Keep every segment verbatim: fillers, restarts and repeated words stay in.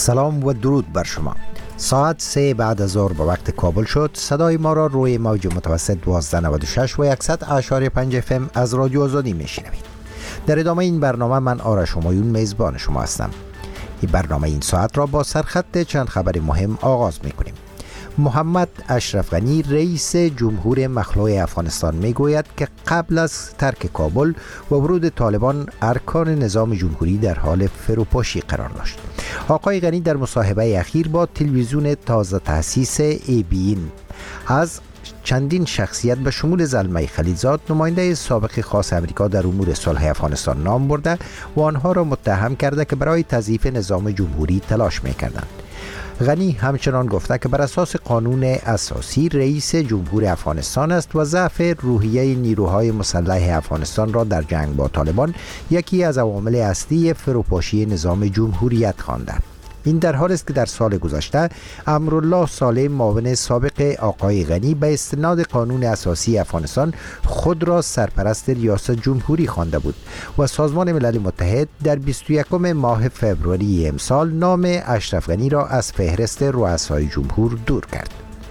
سلام و درود بر شما. ساعت سه بعد از ظهر به وقت کابل شد. صدای ما را روی موج متوسط دوازده نود و شش و صد اشاری پنج اف ام از رادیو آزادی میشنوید. در ادامه این برنامه من آرش همایون میزبان شما هستم. این برنامه این ساعت را با سرخط چند خبر مهم آغاز میکنیم. محمد اشرف غنی رئیس جمهور مخلوع افغانستان میگوید که قبل از ترک کابل و ورود طالبان ارکان نظام جمهوری در حال فروپاشی قرار داشت. آقای غنی در مصاحبه اخیر با تلویزیون تازه تأسیس ای بی این از چندین شخصیت به شمول زلمه خلیلزاد نماینده سابق خاص امریکا در امور صلح افغانستان نام برده و آنها را متهم کرده که برای تضعیف نظام جمهوری تلاش میکردند. غنی همچنان گفته که بر اساس قانون اساسی رئیس جمهور افغانستان است و ضعف روحیه نیروهای مسلح افغانستان را در جنگ با طالبان یکی از عوامل اصلی فروپاشی نظام جمهوریت خوانده. این در حالی است که در سال گذشته امرالله صالح معاون سابق آقای غنی به استناد قانون اساسی افغانستان خود را سرپرست ریاست جمهوری خوانده بود و سازمان ملل متحد در بیست و یکم ماه فوریه امسال نام اشرف غنی را از فهرست رؤسای جمهور دور کرد.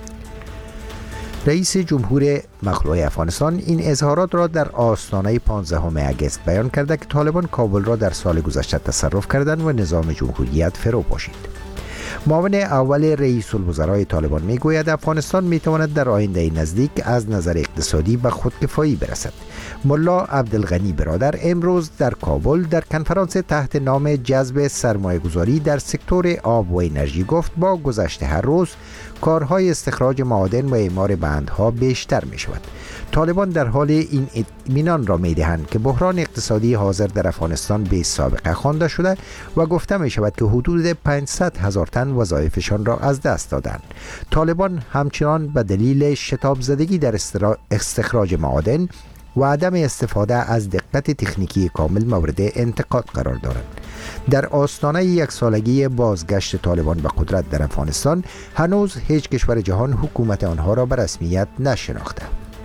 رئیس جمهور مخلوع افغانستان این اظهارات را در آستانه پانزدهم اگست بیان کرده که طالبان کابل را در سال گذشته تصرف کردند و نظام جمهوریت فرو پاشید. معاون اول رئیس الوزرای طالبان میگوید افغانستان میتواند در آینده نزدیک از نظر اقتصادی به خودکفایی برسد. ملا عبدالغنی برادر امروز در کابل در کنفرانس تحت نام جذب سرمایه‌گذاری در سکتور آب و انرژی گفت با گذشت هر روز کارهای استخراج معادن و اعمار بندها بیشتر می شود. طالبان در حال این اطمینان را می دهند که بحران اقتصادی حاضر در افغانستان به سابقه خوانده شده و گفته می شود که حدود پانصد هزار تن وظایفشان را از دست دادند. طالبان همچنان به دلیل شتاب زدگی در استخراج معادن و عدم استفاده از دقت تکنیکی کامل مورد انتقاد قرار دارند. در آستانه یک سالگی بازگشت طالبان به قدرت در افغانستان هنوز هیچ کشور جهان حکومت آنها را به رسمیت نشناخته.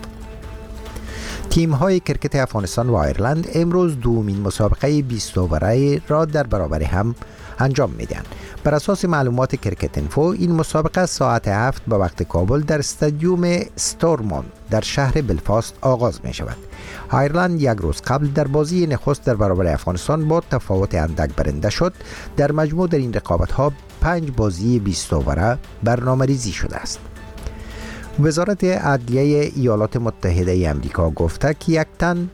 تیم های کرکت افغانستان و آیرلند امروز دومین مسابقه بیست اووره را در برابر هم انجام میدن. بر اساس معلومات کرکت انفو این مسابقه ساعت هفت به وقت کابل در استادیوم ستورمون در شهر بلفاست آغاز می شود. آیرلند یک روز قبل در بازی نخست در برابر افغانستان با تفاوت اندک برنده شد. در مجموع در این رقابت ها پنج بازی بیست اووره برنامه ریزی شده است. وزارت عدلیه ایالات متحده آمریکا گفته که یک تن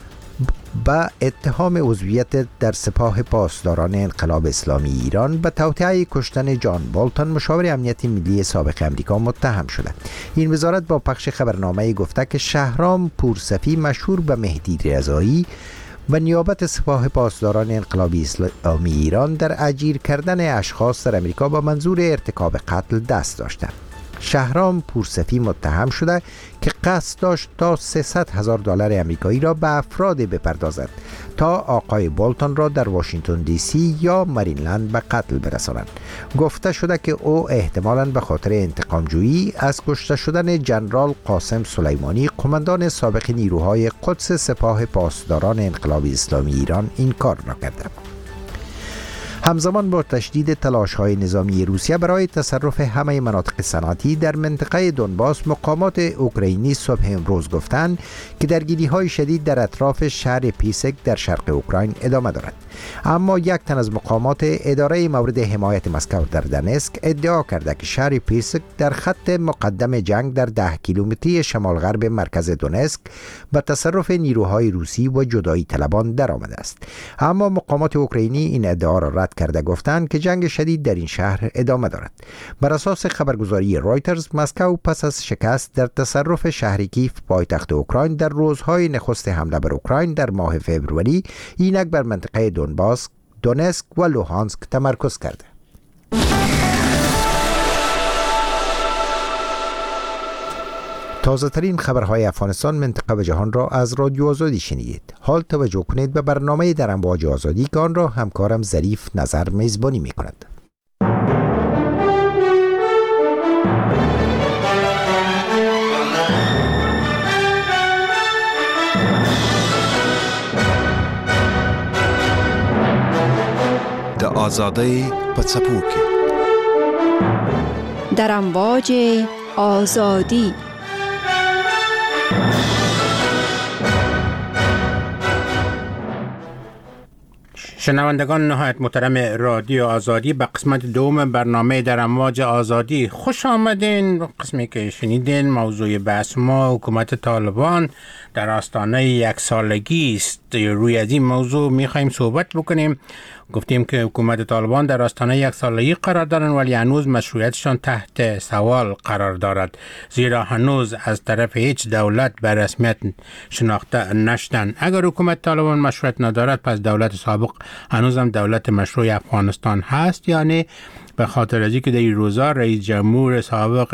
با اتهام عضویت در سپاه پاسداران انقلاب اسلامی ایران به توطئه کشتن جان بولتون مشاور امنیت ملی سابق آمریکا متهم شده. این وزارت با پخش خبرنامه گفته که شهرام پورصفی مشهور به مهدی رضایی و نیابت سپاه پاسداران انقلابی اسلامی ایران در اجیر کردن اشخاص در امریکا با منظور ارتکاب قتل دست داشتند. شهرام پورصفی متهم شده که قصد داشت تا سیصد هزار دلار آمریکایی را به افراد بپردازد تا آقای بولتون را در واشنگتن دی سی یا مریلند به قتل برسانند. گفته شده که او احتمالاً به خاطر انتقام جویی از کشته شدن جنرال قاسم سلیمانی قماندان سابق نیروهای قدس سپاه پاسداران انقلابی اسلامی ایران این کار را کرده. همزمان با تشدید تلاش‌های نظامی روسیه برای تصرف همه مناطق صنعتی در منطقه دونباس، مقامات اوکراینی صبح امروز گفتند که درگیری‌های شدید در اطراف شهر پیسک در شرق اوکراین ادامه دارد. اما یک تن از مقامات اداره مورد حمایت مسکو در دنسک ادعا کرده که شهر پیسک در خط مقدم جنگ در ده کیلومتری شمال غرب مرکز دونسک به تصرف نیروهای روسی و جدایی طلبان درآمده است. اما مقامات اوکراینی این ادعا را رد کرده گفتند که جنگ شدید در این شهر ادامه دارد. بر اساس خبرگزاری رایترز، مسکو پس از شکست در تصرف شهر کیف پایتخت اوکراین در روزهای نخست حمله بر اوکراین در ماه فوریه اینک بر منطقه دونباس، دونسک و لوهانسک تمرکز کرده. تازه ترین خبرهای افغانستان، منطقه و جهان را از رادیو آزادی شنیدید. حال توجه کنید به برنامه در امواج آزادی که آن را همکارم ظریف نظر میزبانی می کند. آزادی پڅپوکي در امواج آزادی. شنوندگان نهایت محترم رادیو آزادی، به قسمت دوم برنامه در امواج آزادی خوش آمدین. قسمی که شنیدین موضوع بحث ما حکومت طالبان در آستانه یک سالگی است. روی از این موضوع میخوایم صحبت بکنیم. گفتیم که حکومت طالبان در آستانه یک سالگی قرار دارند، ولی هنوز مشروعیتشان تحت سوال قرار دارد، زیرا هنوز از طرف هیچ دولت به رسمیت شناخته نشدند. اگر حکومت طالبان مشروعیت ندارد، پس دولت سابق هنوز هم دولت مشروع افغانستان هست. یعنی به خاطر از اینکه در این روزا رئیس جمهور سابق